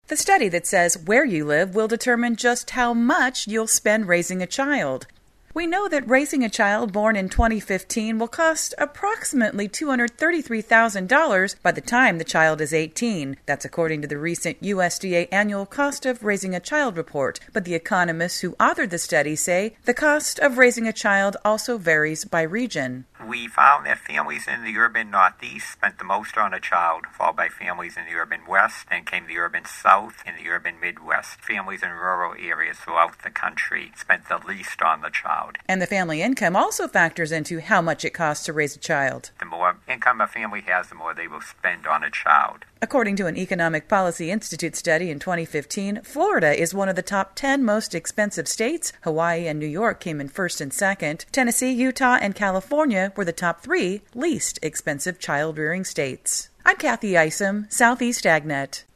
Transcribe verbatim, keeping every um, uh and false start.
The study that says where you live will determine just how much you'll spend raising a child. We know that raising a child born in twenty fifteen will cost approximately two hundred thirty-three thousand dollars by the time the child is eighteen. That's according to the recent U S D A Annual Cost of Raising a Child report. But the economists who authored the study say the cost of raising a child also varies by region. We found that families in the urban northeast spent the most on a child, followed by families in the urban west, then came the urban south and the urban midwest. Families in rural areas throughout the country spent the least on the child. And the family income also factors into how much it costs to raise a child. The more income a family has, the more they will spend on a child. According to an Economic Policy Institute study in twenty fifteen, Florida is one of the top ten most expensive states. Hawaii and New York came in first and second. Tennessee, Utah, and California were the top three least expensive child-rearing states. I'm Kathy Isom, Southeast AgNet.